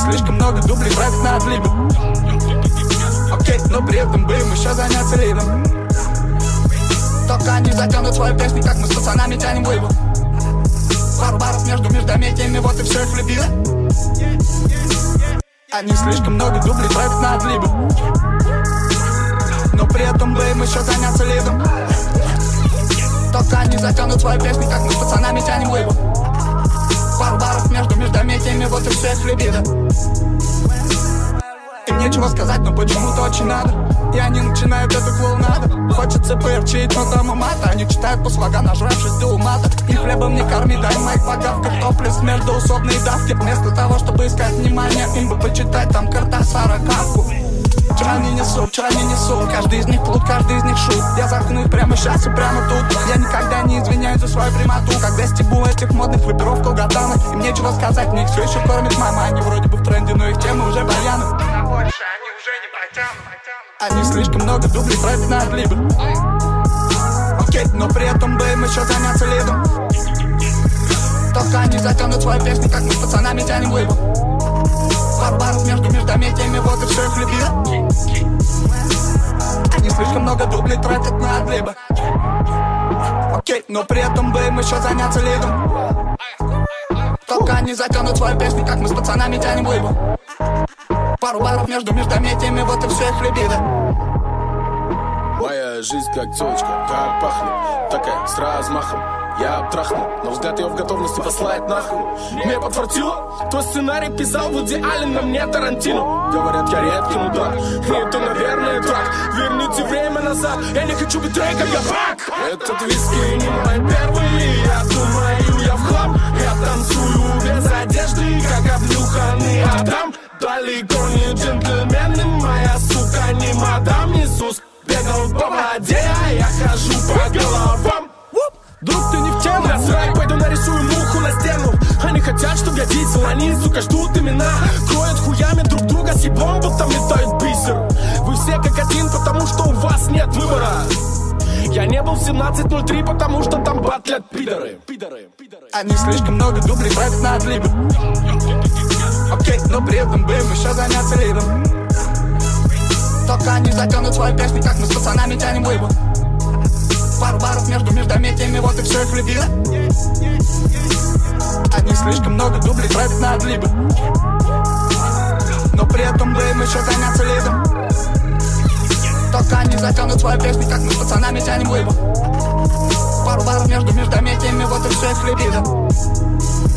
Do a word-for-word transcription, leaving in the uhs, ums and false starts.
слишком много дублей тратят на отлибы. Окей, но при этом бы им еще заняться рейдом. Только они затянут свою песню, как мы с пацанами тянем вейву. Пару баров между междометиями, вот и все их любило. Они слишком много дублей тратят на отлибы. Но при этом бы им еще заняться лидом. Только они затянут свою песню, как мы с пацанами тянем вейву. Пару баров между междометиями, вот и все их любило. Им нечего сказать, но почему-то очень надо. И они начинают эту клоунаду. Хочется поверчить, но дома мата. Они читают по слогам, нажравшись до умата. И хлебом не корми, дай моих погавках топлес между усобной давки. Вместо того, чтобы искать внимание, им бы почитать там Картасара Кавку. Вчера не несу, вчера не несу. Каждый из них плут, каждый из них шут. Я заткну их прямо сейчас и прямо тут. Я никогда не извиняюсь за свою прямоту. Когда стебу этих модных рэперов колготаны. Им нечего сказать, мне их все еще кормит мама. Они вроде бы в тренде, но их темы уже баяны. Они слишком много дублей тратят на отлибы. Окей, но при этом бы им еще заняться лидом. Только они затянут свою песню, как мы с пацанами тянем вейву. Пару баров между междометиями, вот и все их любило. Они слишком много дублей тратят на отлибы. Окей, но при этом бы им еще заняться лидом. Только они затянут свою песню, как мы с пацанами тянем вейву. Пару баров между междометиями, вот и все их любило. Моя жизнь как тёлочка, как пахнет, такая с размахом. Я обтрахнул, но взгляд ее в готовности послать нахуй. Мне подфартило, твой сценарий писал Вуди Аллен, а мне Тарантино. Говорят, я редкий мудак, и это, наверное, так. Верните время назад, я не хочу быть треком, я бак. Этот виски не мой первый, я думаю, я в хлам. Я танцую без одежды, как обнюханный Адам. Далеко не джентльмены, моя сука не мадам Иисус. Бегал по воде, а я хожу по головам. Друг, ты не в тему. Насрать, пойду нарисую муху на стену. Они хотят, чтоб я дизел, они, сука, ждут имена. Кроют хуями друг друга с еблом, будто метают бисер. Вы все как один, потому что у вас нет выбора. Я не был в семнадцать ноль три, потому что там батлят пидоры. Они слишком много дублей тратят на отлибы. Окей, но при этом бы им еще заняться лидом. Только они затянут свою песню, как мы с пацанами тянем вейву. Пару баров между междометиями, вот и все их любило. Они слишком много дублей тратят на отлибы. Но при этом бы им еще заняться лидом. Только они затянут свою песню, как мы с пацанами тянем вейву. Пару баров между междометиями, вот и все их любило.